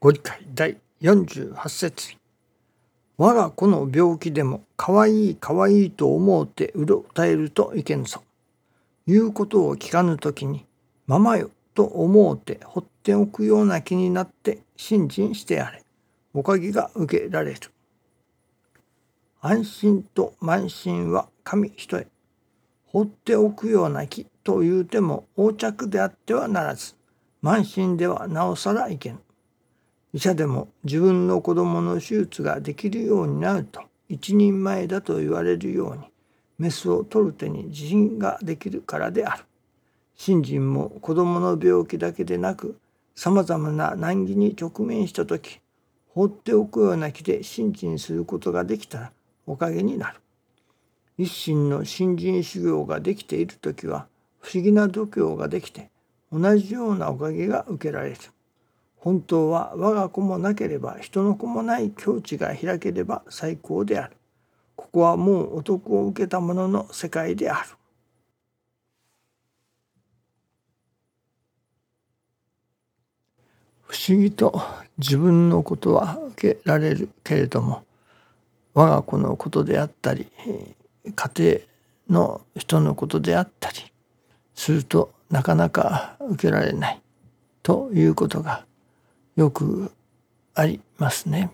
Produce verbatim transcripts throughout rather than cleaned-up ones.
ご理解だいよんじゅうはち節。我が子の病気でもかわいいかわいいと思うてうろたえるといけんぞ。言うことを聞かぬときにママよと思うて放っておくような気になって信心してやれ。おかげが受けられる。安心と慢心は神一重。放っておくような気と言うても横着であってはならず、慢心ではなおさらいけぬ。医者でも自分の子供の手術ができるようになると一人前だと言われるようにメスを取る手に自信ができるからである。信心も子供の病気だけでなくさまざまな難儀に直面したとき、放っておくような気で信心することができたらおかげになる。一心の信心修行ができているときは不思議な度胸ができて同じようなおかげが受けられる。本当は我が子もなければ人の子もない境地が開ければ最高である。ここはもうお得を受けた者の世界である。不思議と自分のことは受けられるけれども、我が子のことであったり、家庭の人のことであったりするとなかなか受けられないということがよくありますね。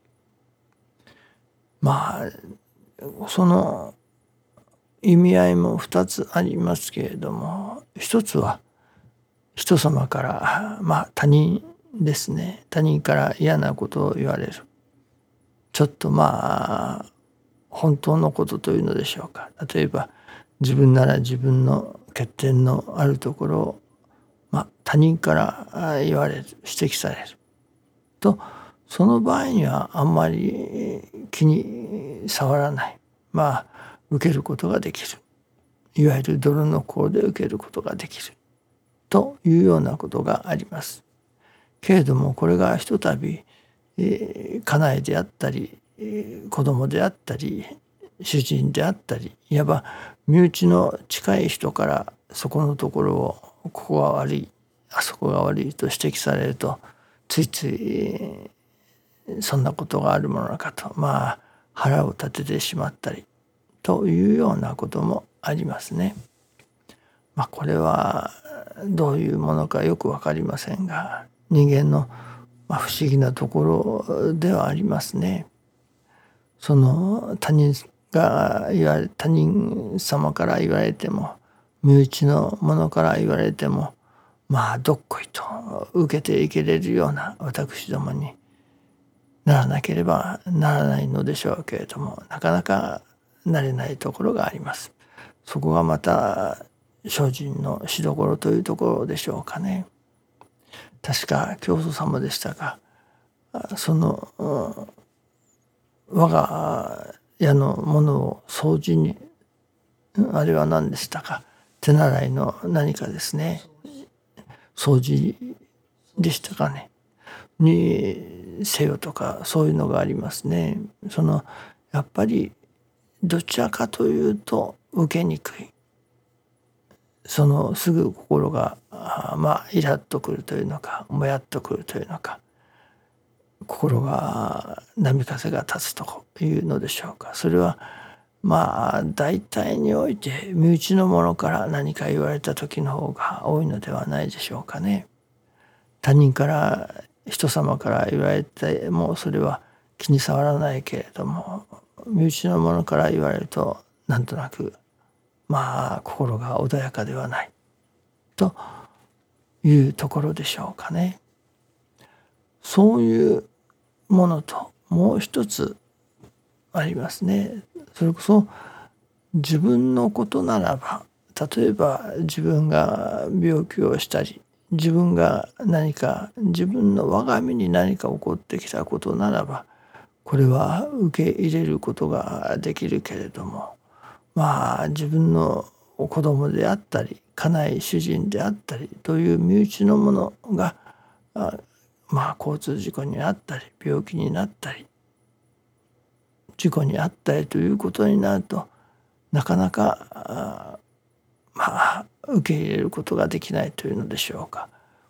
まあその意味合いも二つありますけれども、一つは人様からまあ他人ですね。他人から嫌なことを言われる。ちょっとまあ本当のことというのでしょうか。例えば自分なら自分の欠点のあるところを、まあ、他人から言われる、指摘されると、その場合にはあんまり気に障らない。まあ受けることができる。いわゆる泥の甲で受けることができるというようなことがあります。けれどもこれがひとたび、えー、家内であったり、えー、子供であったり主人であったり、いわば身内の近い人からそこのところをここが悪いあそこが悪いと指摘されると、ついついそんなことがあるものかとまあ腹を立ててしまったりというようなこともありますね。まあこれはどういうものかよく分かりませんが、人間の不思議なところではありますね。その他人が言われ他人様から言われても身内の者から言われてもまあどっこいと受けていけれるような私どもにならなければならないのでしょうけれども、なかなかなれないところがあります。そこがまた精進のしどころというところでしょうかね。確か教祖様でしたが、その我が家のものを掃除に、あれは何でしたか、手習いの何かですね、掃除でしたかねにせよとか、そういうのがありますね。そのやっぱりどちらかというと受けにくい、そのすぐ心がまあイラッとくるというのかもやっとくるというのか、心が波風が立つというのでしょうか。それはまあ大体において身内の者から何か言われた時の方が多いのではないでしょうかね。他人から人様から言われてもそれは気に障らないけれども、身内の者から言われるとなんとなくまあ心が穏やかではないというところでしょうかね。そういうものともう一つありますね。それこそ自分のことならば、例えば自分が病気をしたり、自分が何か自分の我が身に何か起こってきたことならば、これは受け入れることができるけれども、まあ自分の子供であったり家内主人であったりという身内のものがまあ交通事故にあったり病気になったり事故にあったりということになると、なかなかまあ受け入れることができないというのでしょうか。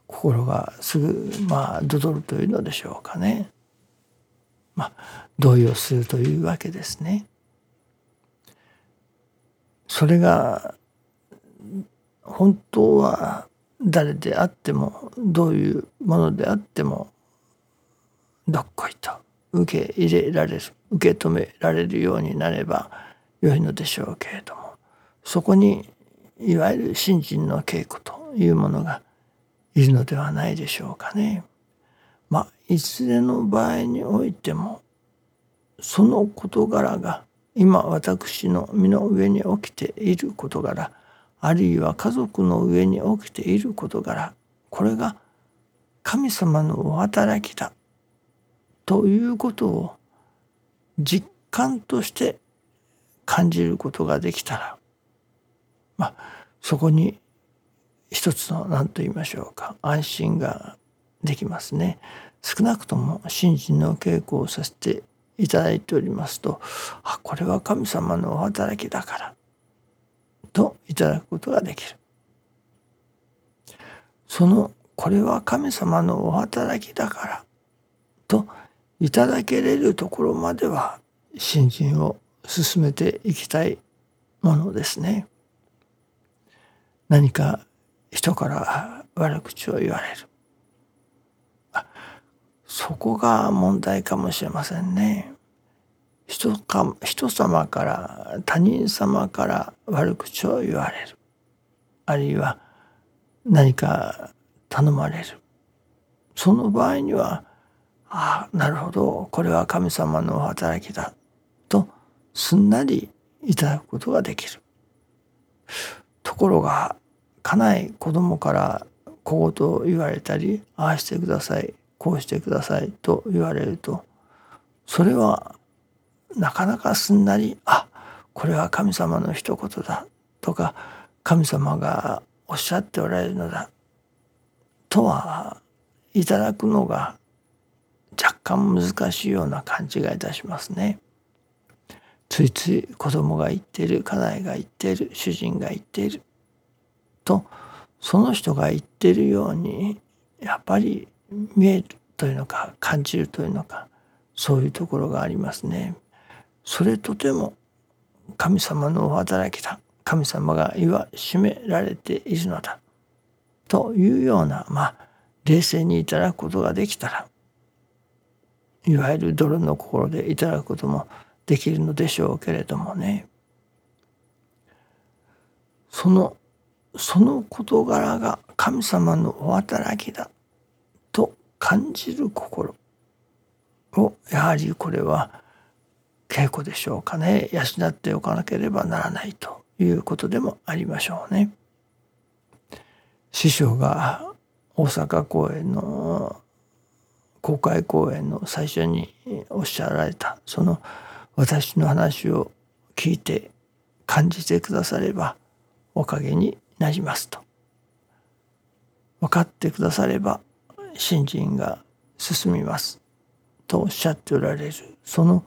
心がすぐまあどどるというのでしょうかね。まあ動揺するというわけですね。それが本当は誰であってもどういうものであってもどっこいと受け入れられる、受け止められるようになれば良いのでしょうけれども、そこにいわゆる信心の稽古というものがいるのではないでしょうかね。まあいずれの場合においてもその事柄が今私の身の上に起きている事柄、あるいは家族の上に起きている事柄、これが神様のお働きだということを実感として感じることができたら、まあそこに一つの何と言いましょうか、安心ができますね。少なくとも信心の稽古をさせていただいておりますと、あ、これは神様のお働きだからといただくことができる。そのこれは神様のお働きだからといただけれるところまでは信心を進めていきたいものですね。何か人から悪口を言われる。あ、そこが問題かもしれませんね。人か人様から他人様から悪口を言われる。あるいは何か頼まれる。その場合には、ああ、なるほど、これは神様のお働きだとすんなりいただくことができる。ところが家内子供から小言を言われたり、ああしてください、こうしてくださいと言われると、それはなかなかすんなり、あ、これは神様の一言だとか、神様がおっしゃっておられるのだとはいただくのが若干難しいような感じがいたしますね。ついつい子供が言っている、家内が言っている、主人が言っていると、その人が言っているようにやっぱり見えるというのか感じるというのか、そういうところがありますね。それとても神様のお働きだ、神様が言わしめられているのだというような、まあ冷静にいただくことができたら、いわゆる泥の心でいただくこともできるのでしょうけれどもね、そのその事柄が神様のお働きだと感じる心を、やはりこれは稽古でしょうかね、養っておかなければならないということでもありましょうね。師匠が大阪公演の公開公演の最初におっしゃられた、その私の話を聞いて感じてくださればおかげになりますと、分かってくだされば信心が進みますとおっしゃっておられる、その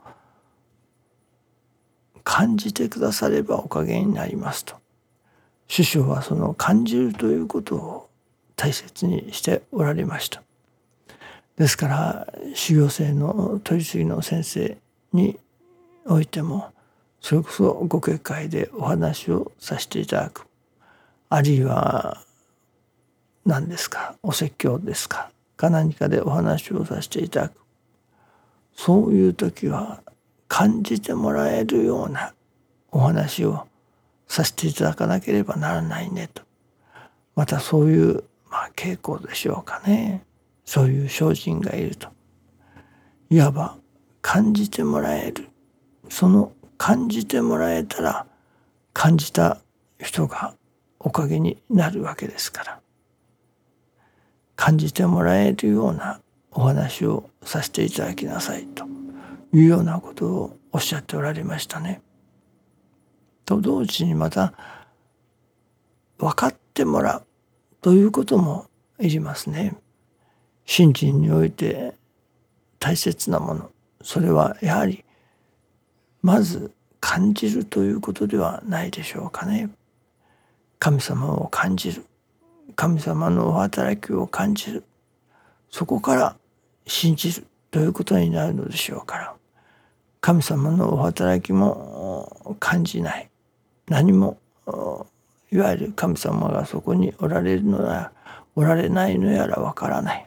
感じてくださればおかげになりますと、師匠はその感じるということを大切にしておられました。ですから修行生の取り次ぎの先生においても、それこそご結会でお話をさせていただく、あるいは何ですか、お説教ですかか何かでお話をさせていただく、そういう時は感じてもらえるようなお話をさせていただかなければならないねと、またそういう、まあ、傾向でしょうかね、そういう精進がいると、いわば感じてもらえる、その感じてもらえたら感じた人がおかげになるわけですから、感じてもらえるようなお話をさせていただきなさいというようなことをおっしゃっておられましたね。と同時にまた分かってもらうということもいりますね。信心において大切なもの、それはやはりまず感じるということではないでしょうかね。神様を感じる、 神様のお働きを感じる、そこから信じるということになるのでしょうから、神様のお働きも感じない、何もいわゆる神様がそこにおられるのやおられないのやらわからない、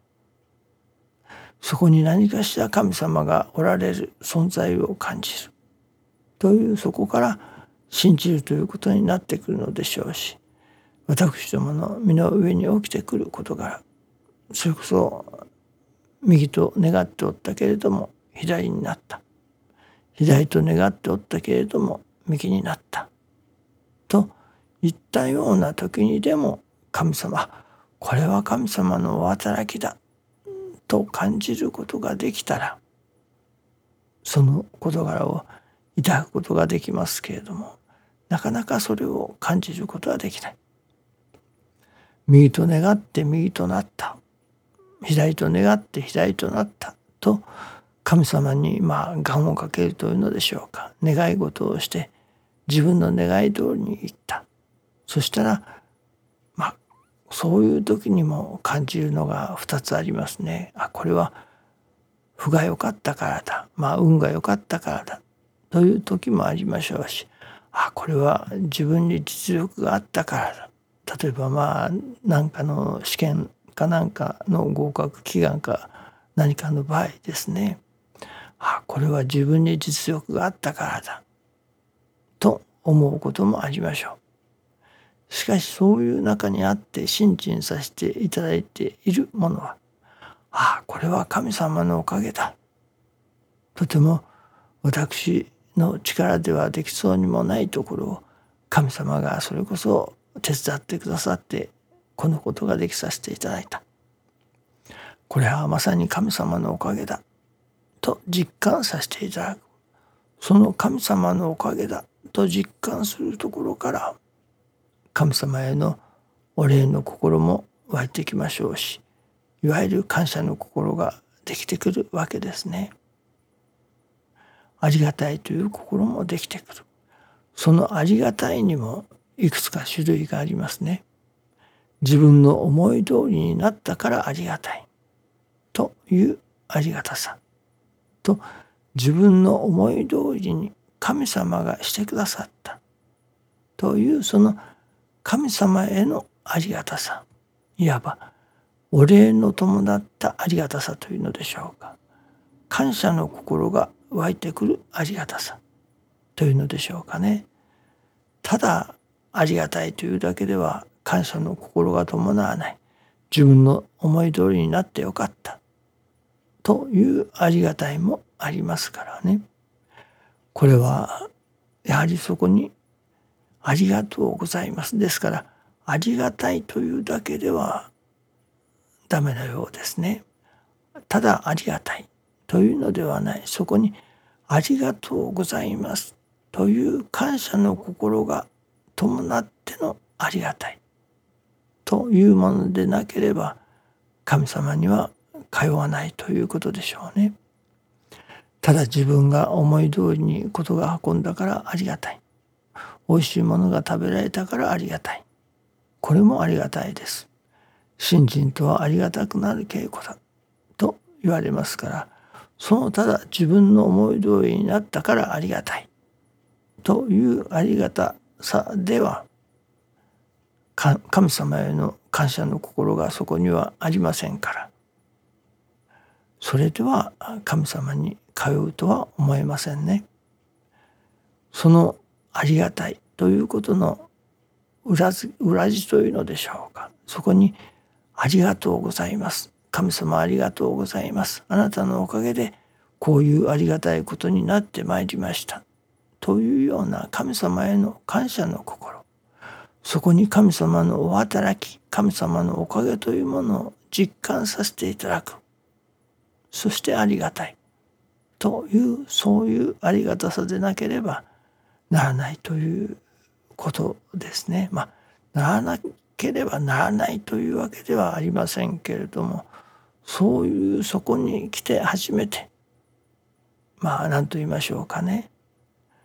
そこに何かしら神様がおられる存在を感じるという、そこから信じるということになってくるのでしょうし、私どもの身の上に起きてくることから、それこそ右と願っておったけれども左になった、左と願っておったけれども右になったといったような時にでも、神様、これは神様のお働きだと感じることができたら、その事柄をいただくことができますけれども、なかなかそれを感じることはできない。右と願って右となった、左と願って左となったと、神様にまあ願をかけるというのでしょうか、願い事をして自分の願い通りにいった。そしたらまあそういう時にも感じるのが二つありますね。あ、これは不が良かったからだ、まあ運が良かったからだという時もありましょうし、あ、これは自分に実力があったからだ、例えばまあ何かの試験か何かの合格祈願か何かの場合ですね、あ、これは自分に実力があったからだと思うこともありましょう。しかしそういう中にあって信心させていただいているものは、ああ、これは神様のおかげだ、とても私の力ではできそうにもないところを神様がそれこそ手伝ってくださってこのことができさせていただいた、これはまさに神様のおかげだと実感させていただく。その神様のおかげだと実感するところから、神様へのお礼の心も湧いてきましょうし、いわゆる感謝の心ができてくるわけですね。ありがたいという心もできてくる。そのありがたいにもいくつか種類がありますね。自分の思い通りになったからありがたいというありがたさと、自分の思い通りに神様がしてくださったという、その神様へのありがたさ、いわばお礼の伴ったありがたさというのでしょうか、感謝の心が湧いてくるありがたさというのでしょうかね。ただありがたいというだけでは感謝の心が伴わない、自分の思い通りになってよかったというありがたいもありますからね。これはやはりそこにありがとうございます、ですからありがたいというだけではダメなようですね。ただありがたいというのではない、そこにありがとうございますという感謝の心が伴ってのありがたいというものでなければ、神様には通わないということでしょうね。ただ自分が思い通りに事が運んだからありがたい、美味しいものが食べられたからありがたい、これもありがたいです。信心とはありがたくなる稽古だと言われますから、そのただ自分の思い通りになったからありがたいというありがたさでは、神様への感謝の心がそこにはありませんから、それでは神様に通うとは思えませんね。そのありがたいということの裏地、裏地というのでしょうか、そこにありがとうございます、神様ありがとうございます、あなたのおかげでこういうありがたいことになってまいりましたというような神様への感謝の心、そこに神様のお働き、神様のおかげというものを実感させていただく、そしてありがたいという、そういうありがたさでなければならないということですね。まあならなければならないというわけではありませんけれども、そういうそこに来て初めて、まあ何と言いましょうかね、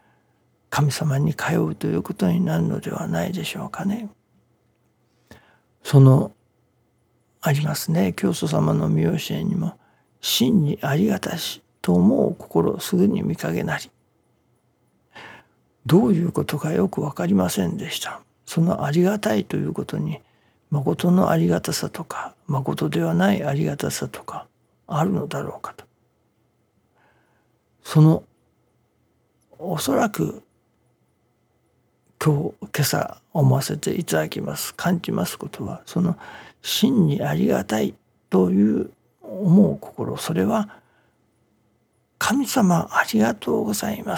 神様に通うということになるのではないでしょうかね。 そのありますね、教祖様の御教えにも、真にありがたしと思う心すぐに見かけなり。どういうことかよく分かりませんでした。そのありがたいということに、誠のありがたさとか、誠ではないありがたさとかあるのだろうかと。そのおそらく今日今朝思わせていただきます感じますことは、その真にありがたいという思う心、それは神様ありがとうございます。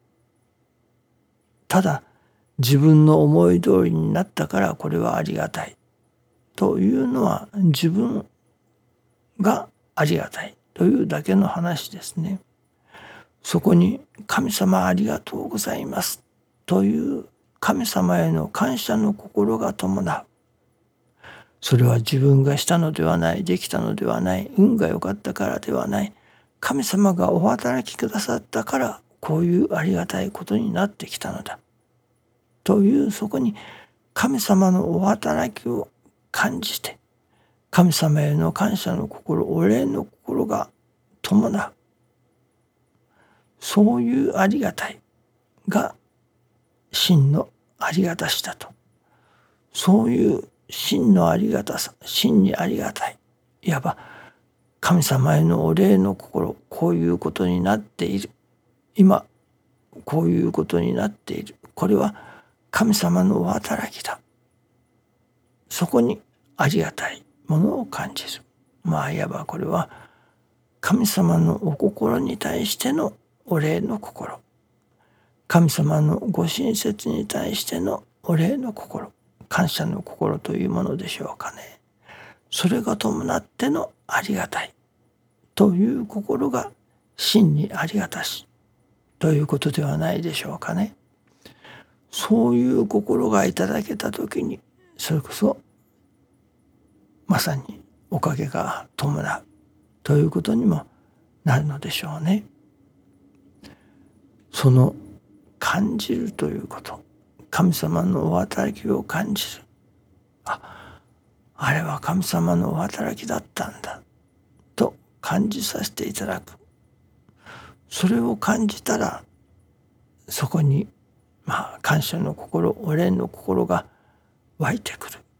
ただ自分の思い通りになったからこれはありがたいというのは、自分がありがたいというだけの話ですね。そこに神様ありがとうございますという神様への感謝の心が伴う。それは自分がしたのではない、できたのではない、運が良かったからではない、神様がお働きくださったからこういうありがたいことになってきたのだという、そこに神様のお働きを感じて、神様への感謝の心、お礼の心が伴う。そういうありがたいが真のありがたしだと。そういう真のありがたさ、真にありがたい。いわば神様へのお礼の心、こういうことになっている。今、こういうことになっている。これは神様のお働きだ。そこにありがたいものを感じる。まあいわばこれは神様のお心に対してのお礼の心。神様のご親切に対してのお礼の心。感謝の心というものでしょうかね。それが伴ってのありがたいという心が真にありがたしということではないでしょうかね。そういう心がいただけたときに、それこそまさにおかげが伴うということにもなるのでしょうね。その感じるということ、神様のお働きを感じる。あ、あれは神様のお働きだったんだと感じさせていただく。それを感じたら、そこにまあ感謝の心、お礼の心が湧いてくる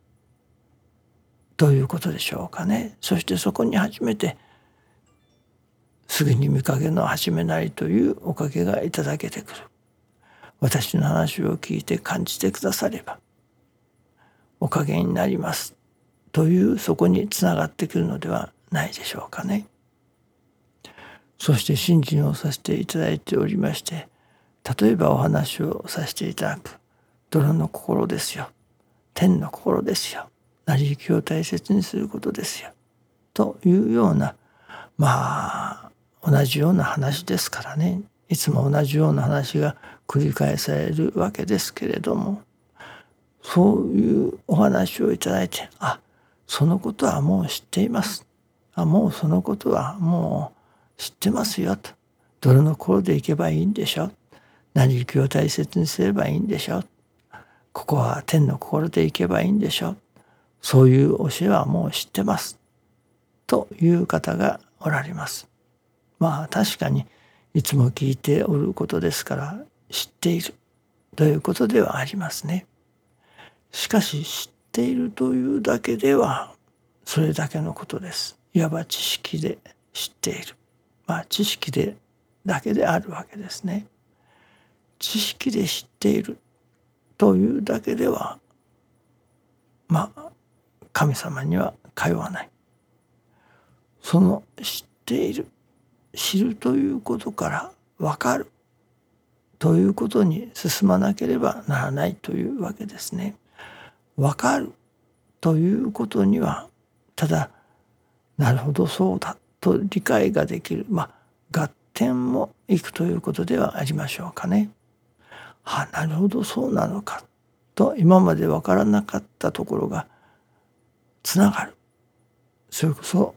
ということでしょうかね。そしてそこに初めてすぐに見かけの始めなりというおかげがいただけてくる。私の話を聞いて感じてくださればおかげになりますという、そこにつながってくるのではないでしょうかね。そして信心をさせていただいておりまして、例えばお話をさせていただく泥の心ですよ、天の心ですよ、成り行きを大切にすることですよというような、まあ同じような話ですからね。いつも同じような話が繰り返されるわけですけれども、そういうお話をいただいて、あ、そのことはもう知っています。あ、もうそのことはもう知ってますよと。泥の心で行けばいいんでしょ。成り行きを大切にすればいいんでしょ。ここは天の心で行けばいいんでしょ。そういう教えはもう知ってます。という方がおられます。まあ確かにいつも聞いておることですから知っているということではありますね。しかし知っているというだけではそれだけのことです。いわば知識で知っている。まあ知識でだけであるわけですね。知識で知っているというだけではまあ神様には通わない。その知っている、知るということから分かるということに進まなければならないというわけですね。分かるということにはただなるほどそうだと理解ができる、まあ合点もいくということではありましょうかね。あ、なるほどそうなのかと今まで分からなかったところがつながる。それこそ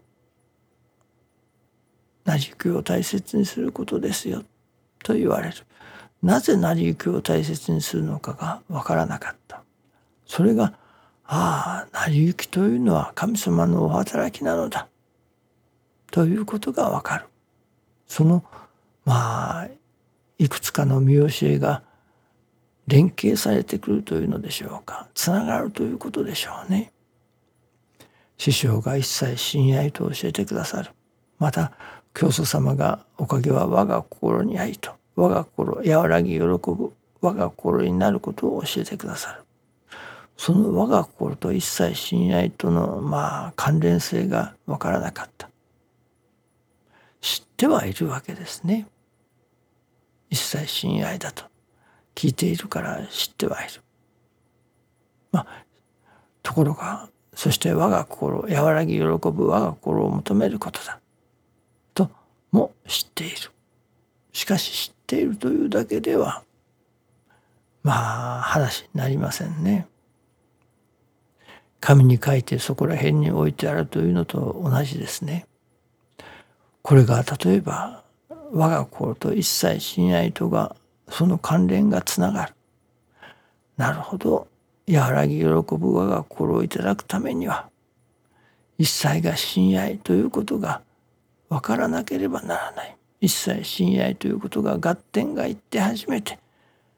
成り行きを大切にすることですよと言われる。なぜ成り行きを大切にするのかが分からなかった。それがああ、成り行きというのは神様のお働きなのだということがわかる。そのまあいくつかの見教えが連携されてくるというのでしょうか。つながるということでしょうね。師匠が一切親愛と教えてくださる。また教祖様がおかげは我が心にありと、我が心和らぎ喜ぶ我が心になることを教えてくださる。その我が心と一切親愛とのまあ関連性が分からなかった。知ってはいるわけですね。一切親愛だと聞いているから知ってはいる。まあところが、そして我が心和らぎ喜ぶ我が心を求めることだとも知っている。しかし知っているというだけではまあ話になりませんね。紙に書いてそこら辺に置いてあるというのと同じですね。これが例えば我が心と一切親愛とがその関連がつながる。なるほど。和らぎ喜ぶ我が心をいただくためには一切が親愛ということが分からなければならない。一切親愛ということが合点がいって初めて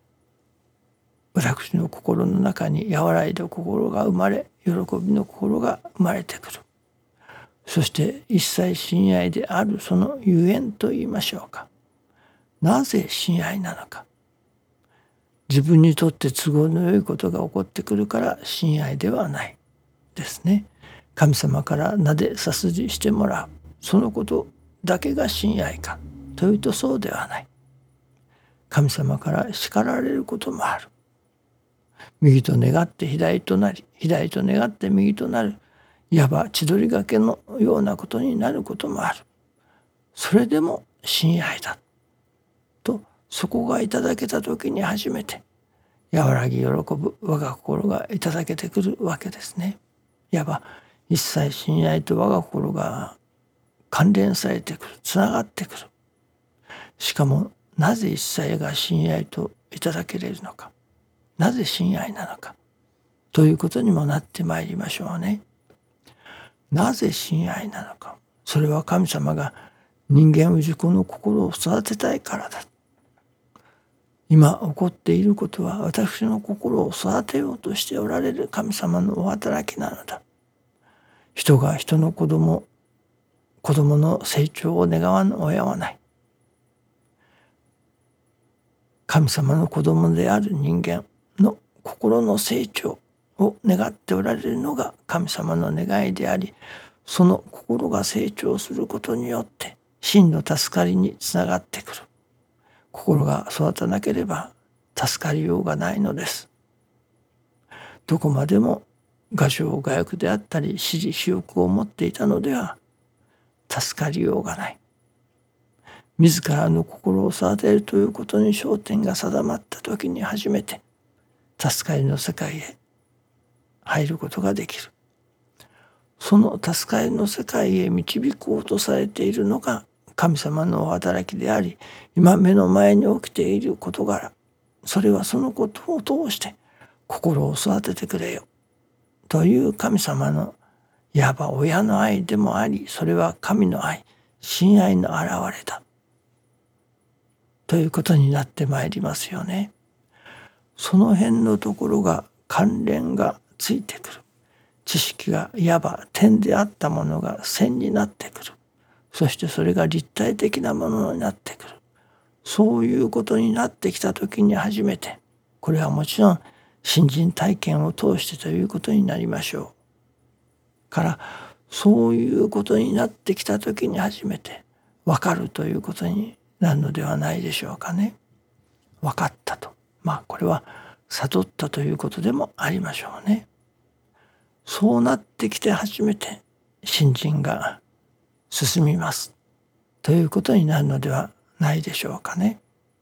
私の心の中に和らいだ心が生まれ、喜びの心が生まれてくる。そして一切親愛であるそのゆえんと言いましょうか。なぜ親愛なのか。自分にとって都合の良いことが起こってくるから親愛ではないですね。神様から名でさすじしてもらう。そのことだけが親愛かというとそうではない。神様から叱られることもある。右と願って左となり、左と願って右となる、いわば千鳥ヶけのようなことになることもある。それでも親愛だとそこがいただけた時に初めて和らぎ喜ぶ我が心がいただけてくるわけですね。いわば一切親愛と我が心が関連されてくる、つながってくる。しかもなぜ一切が親愛といただけれるのか。なぜ親愛なのかということにもなってまいりましょうね。なぜ親愛なのか。それは神様が人間氏子の心を育てたいからだ。今起こっていることは私の心を育てようとしておられる神様のお働きなのだ。人が人の子供、子供の成長を願わぬ親はない。神様の子供である人間の心の成長を願っておられるのが神様の願いであり、その心が成長することによって真の助かりにつながってくる。心が育たなければ助かりようがないのです。どこまでも画商画欲であったり私利私欲を持っていたのでは助かりようがない。自らの心を育てるということに焦点が定まった時に初めて助かりの世界へ入ることができる。その助かりの世界へ導こうとされているのが神様のお働きであり、今目の前に起きている事柄、それはそのことを通して心を育ててくれよという神様のいわば親の愛でもあり、それは神の愛、親愛の現れだということになってまいりますよね。その辺のところが関連がついてくる。知識がいわば点であったものが線になってくる。そしてそれが立体的なものになってくる。そういうことになってきたときに初めて、これはもちろん信心体験を通してということになりましょう。から、そういうことになってきたときに初めて分かるということになるのではないでしょうかね。分かったと。まあこれは悟ったということでもありましょうね。そうなってきて初めて信心が進みますということになるのではないでしょうかね。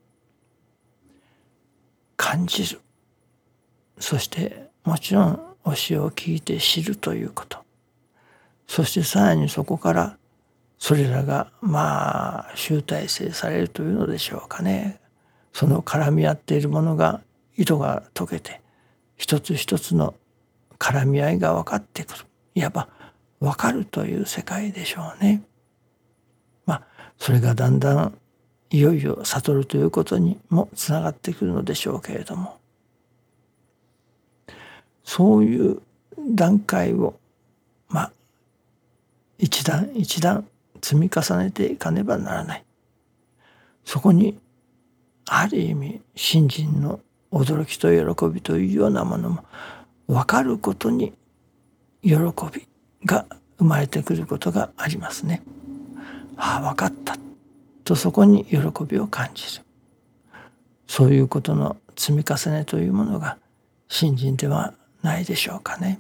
感じる。そしてもちろん教えを聞いて知るということ。そしてさらにそこからそれらがまあ集大成されるというのでしょうかね。その絡み合っているものが糸が解けて一つ一つの絡み合いが分かってくる。いわば分かるという世界でしょうね。まあそれがだんだんいよいよ悟るということにもつながってくるのでしょうけれども、そういう段階をまあ一段一段積み重ねていかねばならない。そこにある意味信心の驚きと喜びというようなものも分かることに喜びが生まれてくることがありますね。ああ分かったとそこに喜びを感じる。そういうことの積み重ねというものが信心ではないでしょうかね。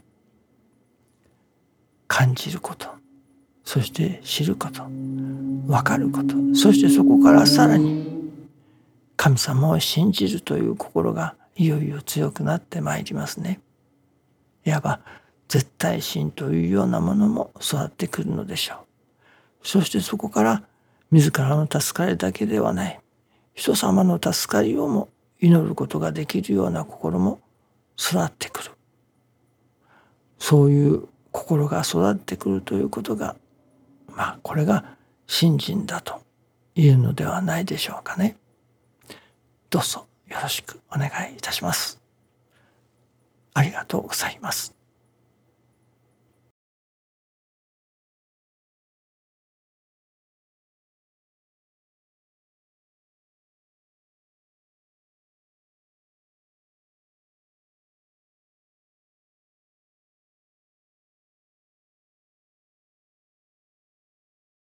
感じること、そして知ること、分かること、そしてそこからさらに神様を信じるという心がいよいよ強くなってまいりますね。いわば絶対信というようなものも育ってくるのでしょう。そしてそこから自らの助かりだけではない人様の助かりをも祈ることができるような心も育ってくる。そういう心が育ってくるということが、まあこれが信心だというのではないでしょうかね。どうぞよろしくお願いいたします。ありがとうございます。